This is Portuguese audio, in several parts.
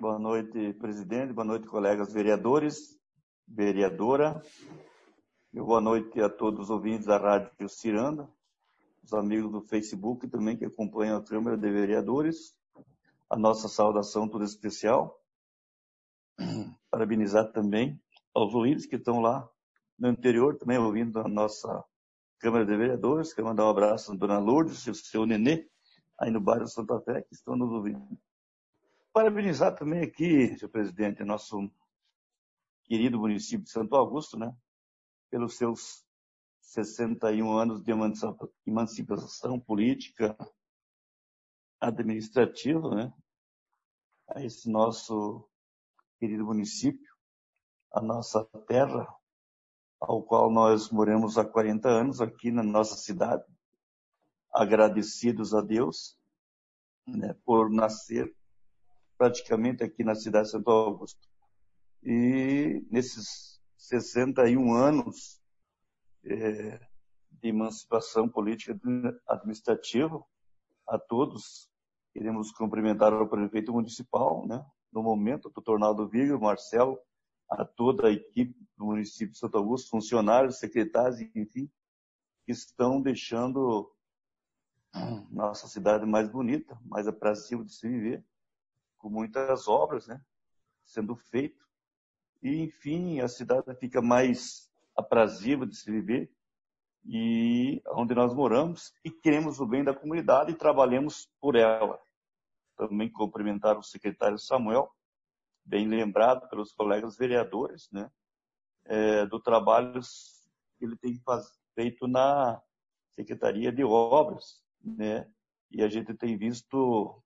Boa noite, presidente. Boa noite, colegas vereadores, vereadora. E boa noite a todos os ouvintes da Rádio Ciranda, os amigos do Facebook também que acompanham a Câmara de Vereadores. A nossa saudação toda especial. Parabenizar também aos ouvintes que estão lá no interior, também ouvindo a nossa Câmara de Vereadores. Quero mandar um abraço à dona Lourdes e ao seu Nenê, aí no bairro Santa Fé, que estão nos ouvindo. Parabenizar também aqui, senhor presidente, nosso querido município de Santo Augusto, né, pelos seus 61 anos de emancipação política, administrativa, né, a esse nosso querido município, a nossa terra, ao qual nós moramos há 40 anos aqui na nossa cidade, agradecidos a Deus, né, por nascer praticamente aqui na cidade de Santo Augusto. E nesses 61 anos de emancipação política administrativa, a todos, queremos cumprimentar o prefeito municipal, né, no momento, o Dr. Naldo Vigo, Marcelo, a toda a equipe do município de Santo Augusto, funcionários, secretários, enfim, que estão deixando nossa cidade mais bonita, mais aprazível de se viver, com muitas obras, né, sendo feito. E, enfim, a cidade fica mais aprazível de se viver, e onde nós moramos, e queremos o bem da comunidade e trabalhamos por ela. Também cumprimentar o secretário Samuel, bem lembrado pelos colegas vereadores, né, do trabalho que ele tem feito na Secretaria de Obras, né, e a gente tem visto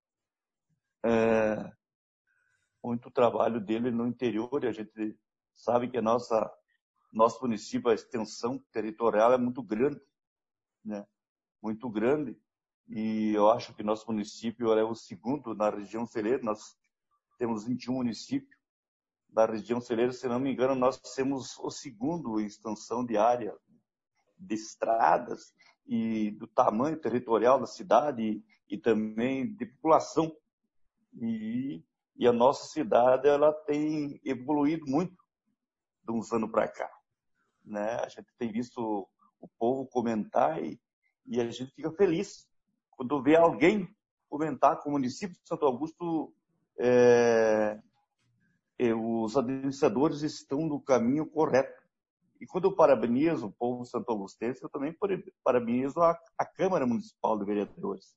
muito trabalho dele no interior, e a gente sabe que nosso município, a extensão territorial é muito grande, né, muito grande, e eu acho que nosso município é o segundo na região celeira. Nós temos 21 municípios da região celeira, se não me engano, nós temos o segundo em extensão de área de estradas e do tamanho territorial da cidade e também de população. E a nossa cidade, ela tem evoluído muito de uns anos para cá, né? A gente tem visto o povo comentar e a gente fica feliz quando vê alguém comentar que o município de Santo Augusto, os administradores estão no caminho correto. E quando eu parabenizo o povo santo-augustense, eu também parabenizo a Câmara Municipal de Vereadores,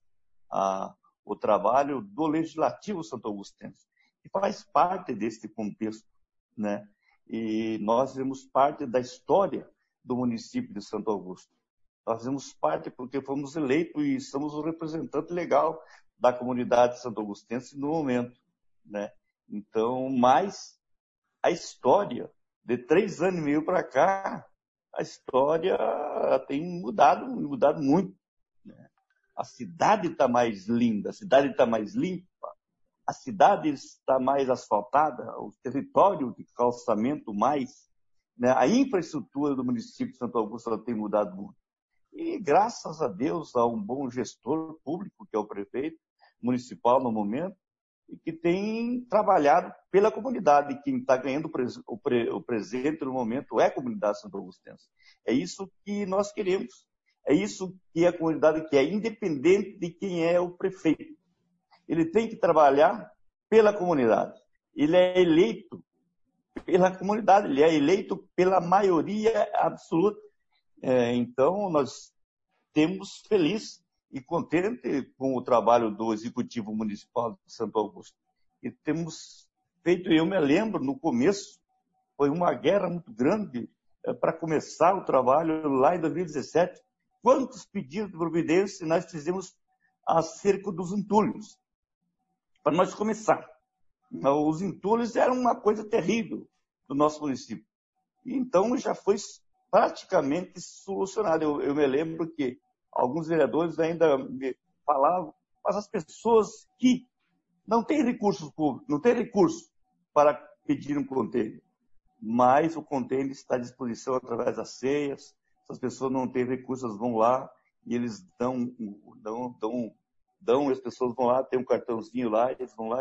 o trabalho do Legislativo santo-augustense, que faz parte desse contexto, né? E nós fazemos parte da história do município de Santo Augusto. Nós fazemos parte porque fomos eleitos e somos o representante legal da comunidade santo-augustense no momento, né? Então, mas a história de 3 anos e meio para cá, a história tem mudado muito, né? A cidade está mais linda, a cidade está mais limpa, a cidade está mais asfaltada, o território de calçamento mais, né? A infraestrutura do município de Santo Augusto ela tem mudado muito. E graças a Deus a um bom gestor público, que é o prefeito municipal no momento, e que tem trabalhado pela comunidade. Quem está ganhando o presente no momento é a comunidade santo-augustense. É isso que nós queremos. É isso que a comunidade quer, independente de quem é o prefeito. Ele tem que trabalhar pela comunidade. Ele é eleito pela comunidade, ele é eleito pela maioria absoluta. Então, nós temos feliz e contente com o trabalho do Executivo Municipal de Santo Augusto. E temos feito, eu me lembro, no começo, foi uma guerra muito grande para começar o trabalho lá em 2017. Quantos pedidos de providência nós fizemos acerca dos entulhos? Para nós começar. Os entulhos eram uma coisa terrível do nosso município. E então já foi praticamente solucionado. Eu me lembro que alguns vereadores ainda me falavam, mas as pessoas que não têm recursos públicos, não têm recurso para pedir um container, mas o container está à disposição através das ceias. Se as pessoas não têm recursos, vão lá e eles dão, as pessoas vão lá, tem um cartãozinho lá, eles vão lá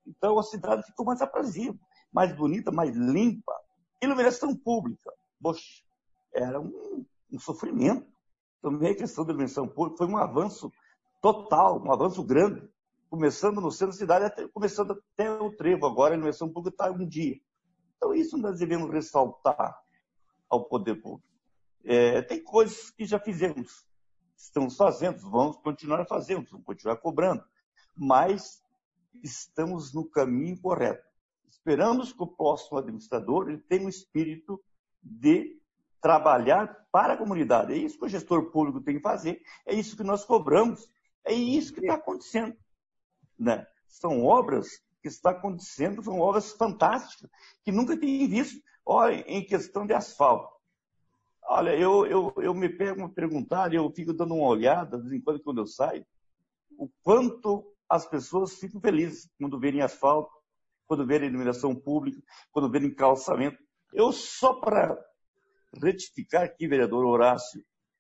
Então a cidade ficou mais aprazível, mais bonita, mais limpa. Iluminação pública, poxa, era um sofrimento. Também a questão da iluminação pública foi um avanço total, um avanço grande, começando no centro da cidade, começando até o trevo. Agora a iluminação pública está um dia. Então isso nós devemos ressaltar ao poder público. Tem coisas que já fizemos, estamos fazendo, vamos continuar fazendo, vamos continuar cobrando, mas estamos no caminho correto. Esperamos que o próximo administrador ele tenha um espírito de trabalhar para a comunidade. É isso que o gestor público tem que fazer, é isso que nós cobramos, é isso que está acontecendo. Né? São obras que estão acontecendo, são obras fantásticas, que nunca tinha visto. Olha, em questão de asfalto. Olha, eu me pego a perguntar, eu fico dando uma olhada, de vez em quando eu saio, o quanto as pessoas ficam felizes quando verem asfalto, quando verem iluminação pública, quando verem calçamento. Eu só para retificar aqui, vereador Horácio,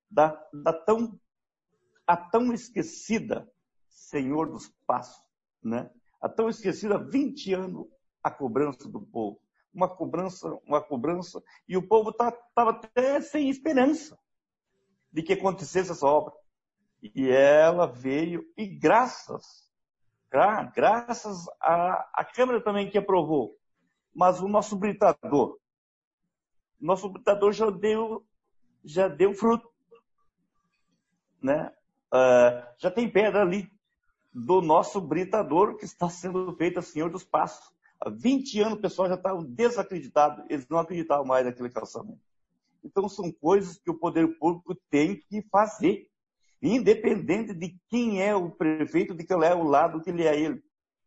a tão esquecida Senhor dos Passos, né? A tão esquecida 20 anos a cobrança do povo. Uma cobrança, e o povo estava até sem esperança de que acontecesse essa obra. E ela veio, e graças à Câmara também que aprovou, mas o nosso britador já deu fruto, né? Já tem pedra ali do nosso britador que está sendo feita Senhor dos Passos. Há 20 anos o pessoal já estava desacreditado, eles não acreditavam mais naquele calçamento. Então são coisas que o poder público tem que fazer, independente de quem é o prefeito, de qual é o lado que ele é ele.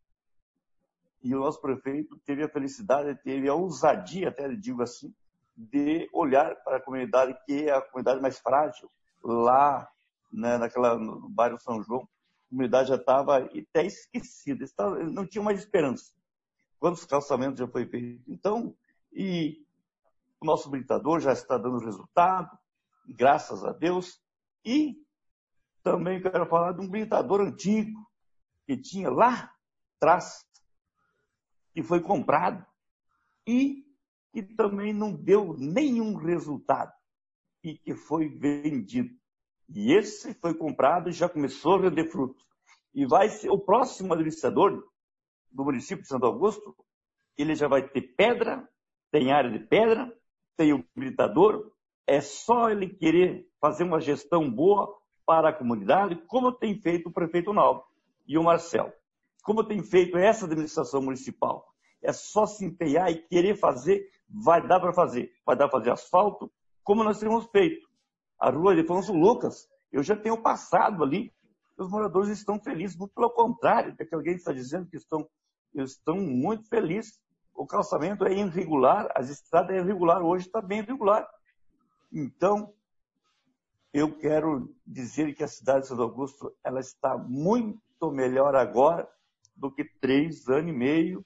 E o nosso prefeito teve a felicidade, teve a ousadia, até digo assim, de olhar para a comunidade que é a comunidade mais frágil, lá, né, no bairro São João. A comunidade já estava até esquecida, não tinha mais esperança. Quantos calçamentos já foi feito? Então, e o nosso britador já está dando resultado, graças a Deus. E também quero falar de um britador antigo, que tinha lá atrás, que foi comprado e que também não deu nenhum resultado e que foi vendido. E esse foi comprado e já começou a render frutos. E vai ser o próximo administrador do município de Santo Augusto, ele já vai ter pedra, tem área de pedra, tem o britador, é só ele querer fazer uma gestão boa para a comunidade, como tem feito o prefeito Naldo e o Marcelo. Como tem feito essa administração municipal. É só se empenhar e querer fazer, vai dar para fazer. Vai dar para fazer asfalto, como nós temos feito. A rua de Afonso Lucas, eu já tenho passado ali, os moradores estão felizes, muito pelo contrário, porque alguém está dizendo que estão muito felizes. O calçamento é irregular, as estradas é irregular, hoje está bem irregular. Então, eu quero dizer que a cidade de Santo Augusto ela está muito melhor agora do que 3 anos e meio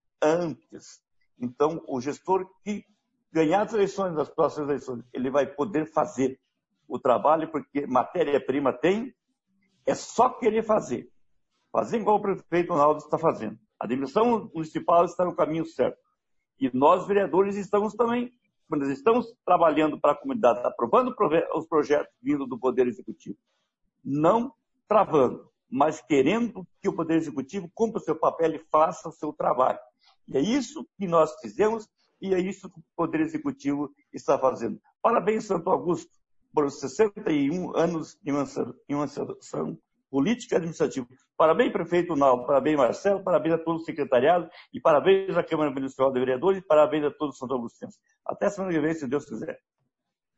antes. Então, o gestor que ganhar as eleições, as próximas eleições, ele vai poder fazer o trabalho, porque matéria-prima tem, é só querer fazer. Fazer igual o prefeito Ronaldo está fazendo. A administração municipal está no caminho certo. E nós, vereadores, estamos também, quando estamos trabalhando para a comunidade, aprovando os projetos vindo do Poder Executivo. Não travando, mas querendo que o Poder Executivo cumpra o seu papel e faça o seu trabalho. E é isso que nós fizemos e é isso que o Poder Executivo está fazendo. Parabéns, Santo Augusto, por 61 anos de uma ação política e administrativa. Parabéns, prefeito Naldo, parabéns, Marcelo, parabéns a todo o secretariado e parabéns à Câmara Municipal de Vereadores e parabéns a todos os Santo Augustenses. Até semana que vem, se Deus quiser.